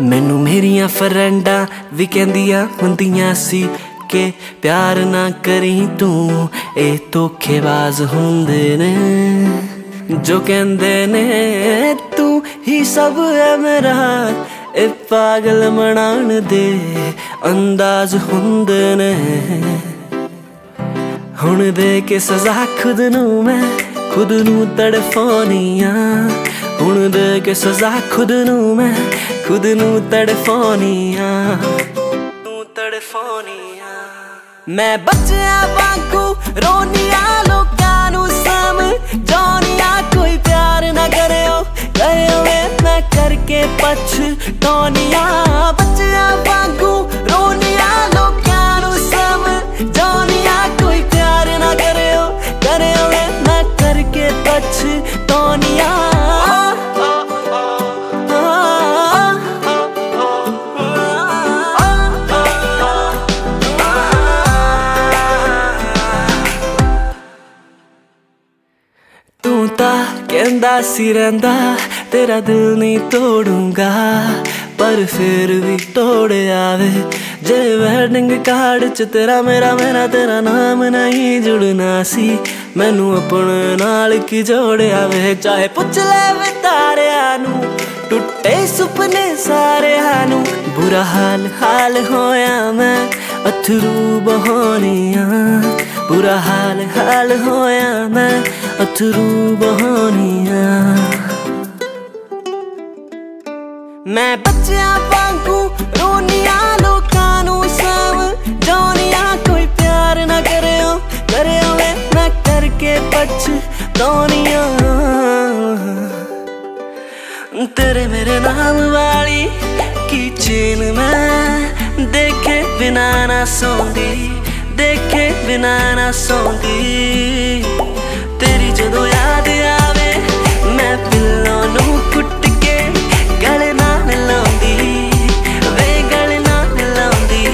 मैनू मेरिया फ्रेंडा भी कहंदियां हुंदियां सी के प्यार ना करी तू ए धोखेबाज हुंदे ने जो कहंदे ने तू ही सब है मेरा ए पागल बनाण दे अंदाज हुंदे ने हुण दे के सजा खुद नू मैं खुद नू तड़फानी आ हुण दे के सजा खुद नू मैं खुद नू तड़फानी आ मैं बच्चियां वांगू रोनिया लोकां नू समझाउनिया कोई प्यार ना करेओ मैं करके पछताउनिया बच्चियां वांगू रोनिया लोकां नू समझाउनिया कोई प्यार ना करेओ मैं करके पछताउनिया तू ता कहंदा सी रहिंदा तेरा दिल नहीं तोड़ूंगा पर फिर भी तोड़िया वे जे वेडिंग कार्ड च तेरा मेरा तेरा नाम नहीं जुड़ना सी मैनू अपने नाल की जोड़िया वे चाहे पुछ ले वे तारिया नू टुटे सुपने सारिया नू बुरा हाल होया मैं अथरू बहानिया बुरा हाल होया मैं अथरू बहानिया मैं बच्चियां वांगू रोनिया लोकां नू समझाउनिया कोई प्यार ना करेओ मैं करके पछताउनिया तेरे मेरे नाम वाली की चेन मैं देखे बिना ना सौंदी देखे बिना ना सौंदी तेरी जदों याद आवे मैं पिल्लों नू कुट के गले नाल लाउंदी वे गले नाल लाउंदी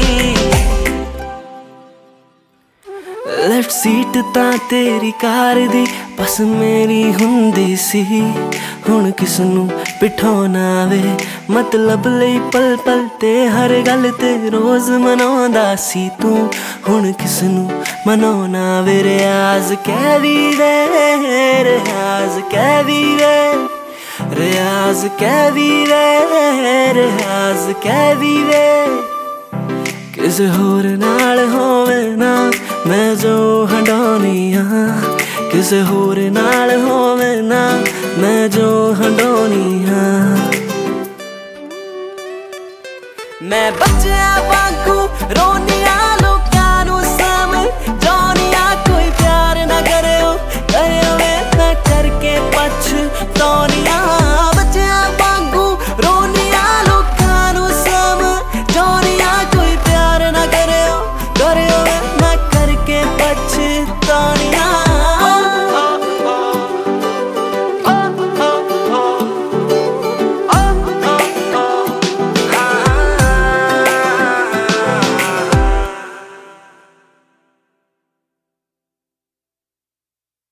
लेफ्ट सीट तां तेरी कार दी बस मेरी हुंदी सी हुण किसनू बिठाउणा वे मतलब लई पल पल ते हर गल ते रोज मनाउंदा सी तू हुण किसनू मनाउणा वे रियाज कहवी वे रियाज कहवी वे रियाज कहवी वे रियाज कहवी वे किसे होर नाल होवे ना मैं जो हंडाउनिया किसे होर नाल होवे ना मैं जो हंडाउनिया मैं बच्चियां वांगू रोनिया